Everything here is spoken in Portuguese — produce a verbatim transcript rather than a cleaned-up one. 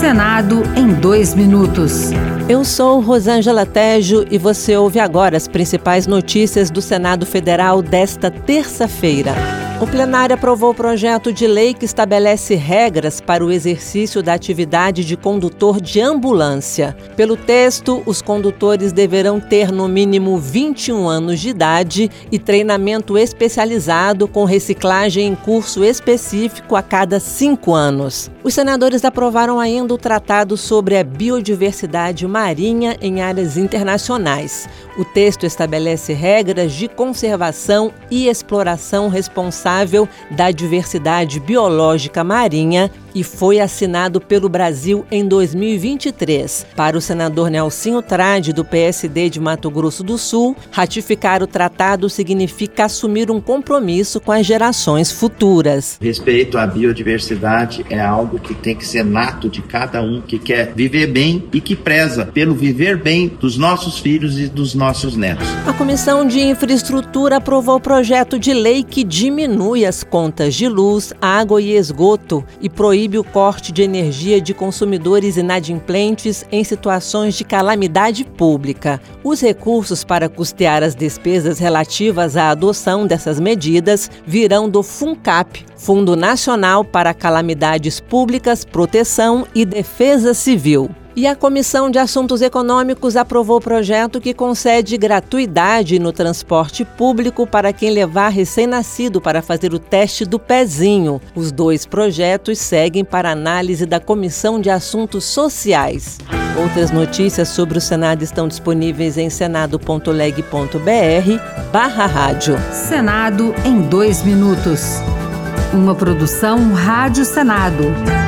Senado em dois minutos. Eu sou Rosângela Tejo e você ouve agora as principais notícias do Senado Federal desta terça-feira. O plenário aprovou o projeto de lei que estabelece regras para o exercício da atividade de condutor de ambulância. Pelo texto, os condutores deverão ter no mínimo vinte e um anos de idade e treinamento especializado com reciclagem em curso específico a cada cinco anos. Os senadores aprovaram ainda o Tratado sobre a Biodiversidade Marinha em áreas internacionais. O texto estabelece regras de conservação e exploração responsável da diversidade biológica marinha e foi assinado pelo Brasil em dois mil e vinte e três. Para o senador Nelsinho Trade, do P S D de Mato Grosso do Sul, ratificar o tratado significa assumir um compromisso com as gerações futuras. Respeito à biodiversidade é algo que tem que ser nato de cada um que quer viver bem e que preza pelo viver bem dos nossos filhos e dos nossos netos. A Comissão de Infraestrutura aprovou o projeto de lei que diminui as contas de luz, água e esgoto e proíbe o corte de energia de consumidores inadimplentes em situações de calamidade pública. Os recursos para custear as despesas relativas à adoção dessas medidas virão do FUNCAP, Fundo Nacional para Calamidades Públicas, Proteção e Defesa Civil. E a Comissão de Assuntos Econômicos aprovou o projeto que concede gratuidade no transporte público para quem levar recém-nascido para fazer o teste do pezinho. Os dois projetos seguem para análise da Comissão de Assuntos Sociais. Outras notícias sobre o Senado estão disponíveis em senado.leg.br barra rádio. Senado em dois minutos. Uma produção Rádio Senado.